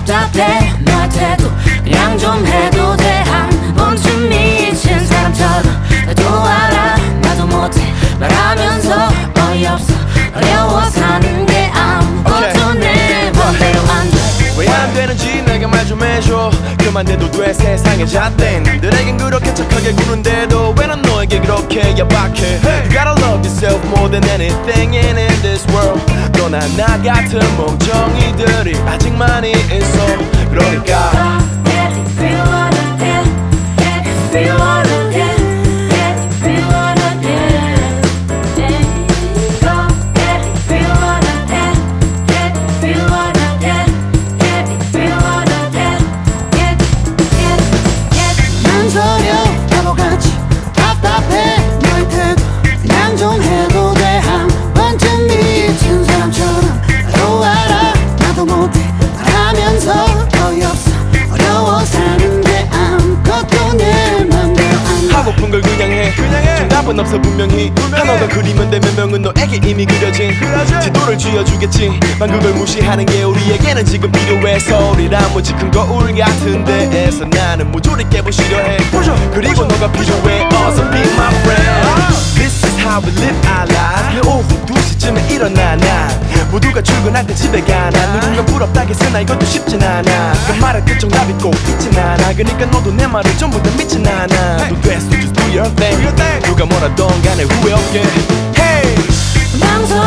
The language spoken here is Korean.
답답해 너의 태도 그냥 좀 해도 돼 한 번쯤 미친 사람처럼 나도 알아 나도 못해 말하면서 어이없어 어려워 사는 게 아무것도 내 맘대로 안 돼 왜 안 되는지 내가 말 좀 해줘 그만해도 돼 세상의 잣된 들에겐 그렇게 착하게 구는데도 왜 난 너에게 그렇게 야박해 You gotta love yourself more than anything in this world 너나 나 같은 멍청이들이 아직 많이 있어 그러니까 Let it feel what I did Let it feel what I did Let it feel what I did Go Let it feel what I did Let it feel what I did Let it feel what I did 망설여 바보같이 답답해 너의 태도 그냥 좀 해도 돼 한 번쯤 미친 사람처럼 나도 알아 나도 못해 말하면서 어이없어 어려워 사는 게 아무것도 내 맘대로 안 돼 하고픈 걸 그냥 해 정답은 없어 분명히 하나가 그리면 돼 몇 명은 너에게 이미 그려진 지도를 쥐어주겠지 만 그걸 무시하는 게 우리에게는 지금 필요해서 우리란 무지 큰 거울 같은 데에서 나는 모조리 깨부시려 해 그리고 너가 필요해 어서 be my friend This is how we live our life 내 오후 2시쯤에 일어나 난 모두가 출근할 때 집에 가나 누군가 부럽다겠으나 이것도 쉽진 않아 그 말할 때 정답이 꼭 있진 않아 그러니까 너도 내 말을 전부 다 믿진 않아 도 됐어 just do your thing 누가 뭐라던 간에 후회 없게 Hey 망설여